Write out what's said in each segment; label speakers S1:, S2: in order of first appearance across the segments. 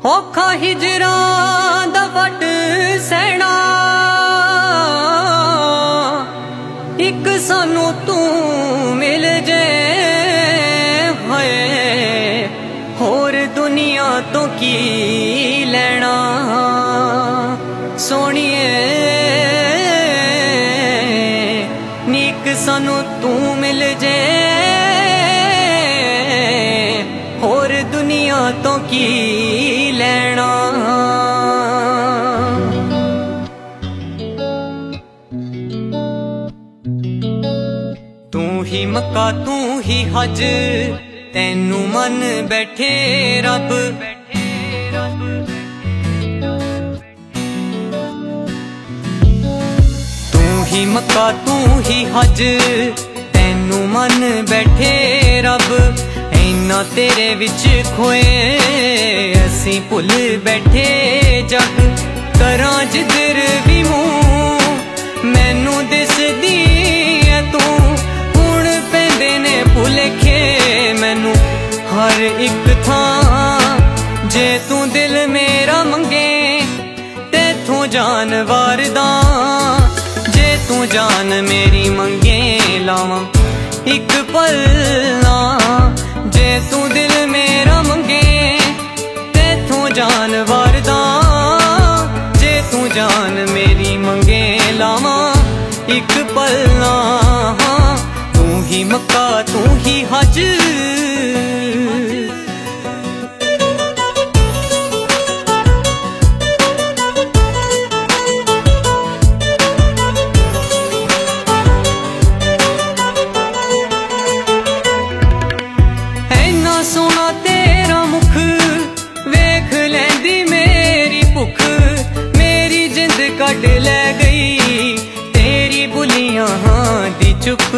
S1: ਔਖਾ ਹਿਜਰਾਂ ਦਾ ਵੱਟ ਸਹਿਣਾ, ਇੱਕ ਸਾਨੂੰ ਤੂੰ ਮਿਲ ਜੇ ਹੋਏ, ਹੋਰ ਦੁਨੀਆ ਤੋਂ ਕੀ ਲੈਣਾ। ਸੋਹਣੀਏ ਨੀਕ ਸਾਨੂੰ ਤੂੰ ਮਿਲ ਜੇ, ਹੋਰ ਦੁਨੀਆ ਤੋਂ ਕੀ ਲੈਣਾ। ਤੂੰ ਹੀ ਮੱਕਾ ਤੂੰ ਹੀ ਹਜ, ਤੈਨੂੰ ਮੰਨ ਬੈਠੇ ਰੱਬ। ਤੂੰ ਹੀ ਮੱਕਾ ਤੂੰ ਹੀ ਹਜ, ਤੈਨੂੰ ਮੰਨ ਬੈਠੇ ਰੱਬ। ਇੰਨਾ ਤੇਰੇ ਵਿੱਚ ਖੋਏ ਅਸੀਂ ਭੁੱਲ ਬੈਠੇ ਜੱਗ। ਕਰਾਂ ਜਿੱਧਰ ਵੀ ਮੂੰਹ ਮੈਨੂੰ ਦਿਸਦੀ ਐ ਤੂੰ, ਹੁਣ ਪੈਂਦੇ ਨੇ ਭੁਲੇਖੇ ਮੈਨੂੰ ਹਰ ਇੱਕ ਥਾਂ। ਜੇ ਤੂੰ ਦਿਲ ਮੇਰਾ ਮੰਗੇ ਤੈਥੋਂ ਜਾਨ ਵਾਰਦਾ, ਜੇ ਤੂੰ ਜਾਨ ਮੇਰੀ ਮੰਗੇ ਲਾਵਾਂ ਇੱਕ ਪਲ ਨਾ। ਜੇ ਤੂੰ ਦਿਲ ਮੇਰਾ ਮੰਗੇ ਤੈਥੋਂ ਜਾਨ ਵਾਰਦਾ, ਜੇ ਤੂੰ ਜਾਨ ਮੇਰੀ ਮੰਗੇ ਲਾਵਾਂ ਇੱਕ ਪਲ ਨਾ। ਤੂੰ ਹੀ ਮੱਕਾ ਤੂੰ ਹੀ ਹਜ, ਸੋਹਣਾ ਤੇਰਾ ਮੁਖ ਵੇਖ ਲੈਂਦੀ ਮੇਰੀ ਭੁੱਖ। ਮੇਰੀ ਜਿੰਦ ਕੱਢ ਲੈ ਗਈ ਤੇਰੀ ਬੁਲੀਆਂ ਦੀ ਚੁੱਪ।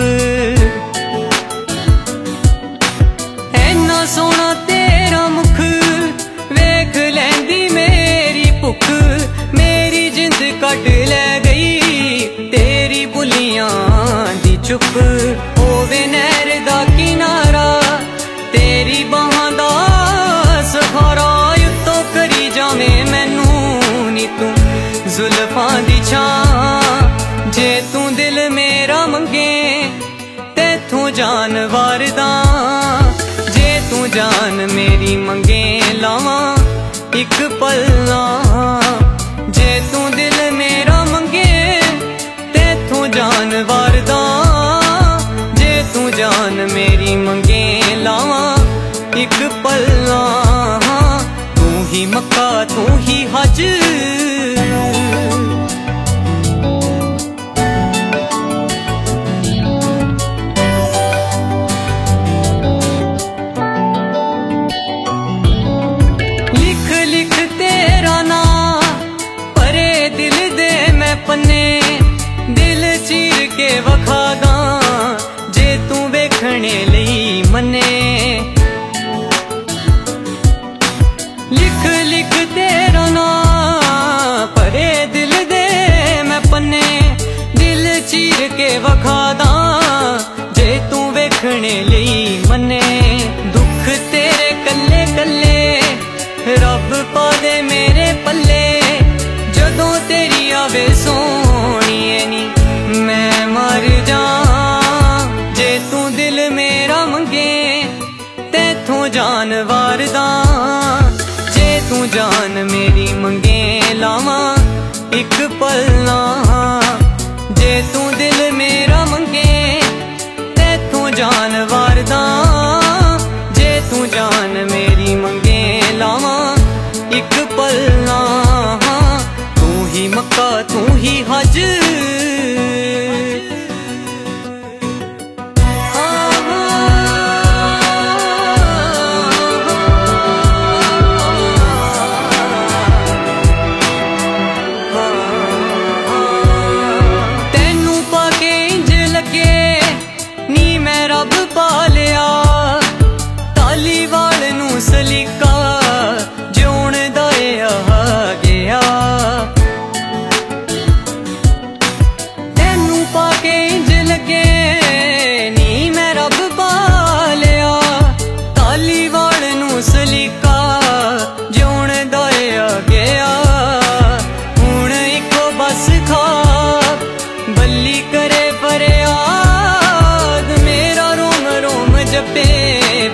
S1: ਐਨਾ ਸੋਹਣਾ ਤੇਰਾ ਮੁਖ ਵੇਖ ਲੈਂਦੀ ਮੇਰੀ ਭੁੱਖ। ਮੇਰੀ ਜਿੰਦ ਕੱਢ ਲੈ ਗਈ ਤੇਰੀ ਬੁਲੀਆਂ ਦੀ ਚੁੱਪ। ਹੋਵੇ ਨਹਿਰ ਦਾ ਕਿਨਾਰਾ ਤੇਰੀ ਬਾਹਾਂ ਦਾ ਸਹਾਰਾ, ਉੱਤੋਂ ਕਰੀ ਜਾਵੇਂ ਮੈਨੂੰ ਨੀ ਤੂੰ ਜ਼ੁਲਫਾਂ ਦੀ ਛਾਂ। ਜੇ ਤੂੰ ਦਿਲ ਮੇਰਾ ਮੰਗੇ ਤੈਥੋਂ ਜਾਨ ਵਾਰਦਾ, ਜੇ ਤੂੰ ਜਾਨ ਮੇਰੀ ਮੰਗੇ ਲਾਵਾਂ ਇੱਕ ਪਲ ਨਾ। ਜੇ ਤੂੰ ਦਿਲ ਮੇਰਾ ਮੰਗੇ ਤੈਥੋਂ ਜਾਨ ਵਾਰਦਾ, ਜੇ ਤੂੰ ਜਾਨ ਮੇਰੀ ਮੰਗੇ ਲਾਵਾਂ ਇੱਕ ਪਲ ਨਾ। ਤੂੰ ਹੀ ਮੱਕਾ ਤੂੰ ਹੀ ਹਜ, ਲਿਖ ਲਿਖ ਤੇਰਾ ਨਾਂ ਭਰੇ ਦਿਲ ਦੇ ਮੈਂ ਪੰਨੇ। ਦਿਲ ਚੀਰ ਕੇ ਵਖਾਦਾਂ ਜੇ ਤੂੰ ਵੇਖਣੇ ਲਈ ਮੰਨੇ। ਲਿਖ ਲਿਖ ਤੇਰਾ ਨਾਂ ਭਰੇ ਦਿਲ ਦੇ ਮੈਂ ਪੰਨੇ। ਦਿਲ ਚੀਰ ਕੇ ਵਖਾਦਾਂ ਜੇ ਤੂੰ ਵੇਖਣੇ ਲਈ ਮੰਨੇ। ਦੁੱਖ ਤੇਰੇ ਕੱਲੇ ਕੱਲੇ ਰੱਬ ਪਾ ਦੇ ਮੇਰੇ ਪੱਲੇ, ਜਦੋਂ ਤੇਰੀ ਆਵੇ ਸੋਹਣੀਏ ਨੀ ਮੈਂ ਮਰ ਜਾ। ਜੇ ਤੂੰ ਦਿਲ ਮੇਰਾ ਮੰਗੇ ਤੈਥੋਂ ਜਾਨ ਵਾਰਦਾ, ਜੇ ਤੂੰ ਜਾਨ ਮੇਰੀ ਮੰਗੇ ਲਾਵਾਂ ਇੱਕ ਪਲ ਨਾ। ਜੇ ਤੂੰ ਦਿਲ ਮੇਰਾ ਮੰਗੇ ਤੈਥੋਂ ਜਾਨ ਵਾਰਦਾ, ਜੇ ਤੂੰ ਜਾਨ ਮੇਰੀ ਮੰਗੇ ਲਾਵਾਂ ਇੱਕ ਪਲ ਨਾ। ਤੂੰ ਹੀ ਮੱਕਾ ਤੂੰ ਹੀ ਹਜ, ਤੈਨੂੰ ਪਾ ਕੇ ਇੰਝ ਲੱਗੇ ਨੀ ਮੈਂ ਰੱਬ ਪਾ ਲਿਆ। ਧਾਲੀਵਾਲ ਨੂੰ ਸਲੀਕਾ ਜਿਉਣ ਦਾ ਆ ਗਿਆ।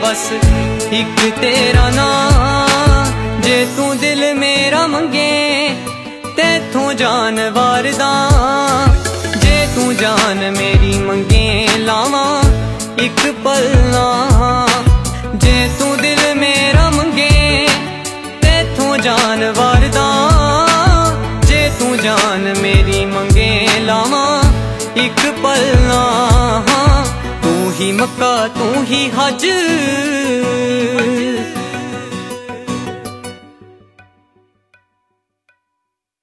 S1: बस एक तेरा नाम। जे तू दिल मेरा मंगे तैथों जान वारदा, जे तू जान मेरी मंगे लावा एक पल ना। जे तू दिल मेरा मंगे तैथों जान वारदा, जे तू जान मेरी मंगे लावा एक पल ना। तू ही मक्का तू ही हज,